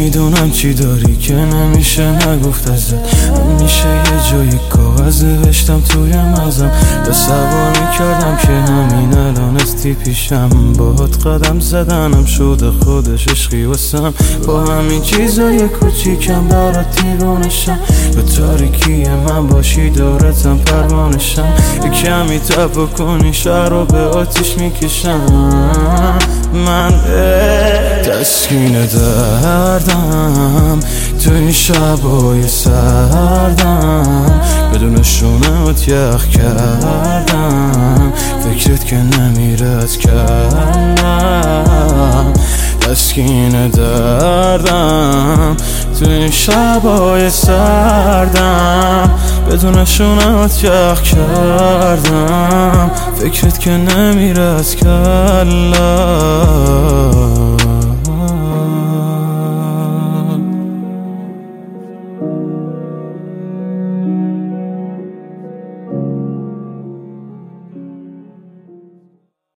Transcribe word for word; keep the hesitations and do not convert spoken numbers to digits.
میدونم چی داری که نمیشه نگفت ازت. همیشه یه جایی کاغذ نوشتم توی مغزم، تصور میکردم که همین الان استی پیشم. باهات قدم زدنم شده خودش عشقی واسم، با همین چیزای کوچیکم برات دیوانشم. به تاریکی من باشی دورتم پروانشم، یه کمی تب کنی شهر رو به آتیش میکشم. من تسکین دردم تو این شبای سردم، بدون شونت یخ کردم، فکرت که نمیرد کردم. تسکین دردم تو این شبای سردم، بدون شونت یخ کردم، فکرت که نمیرد کردم.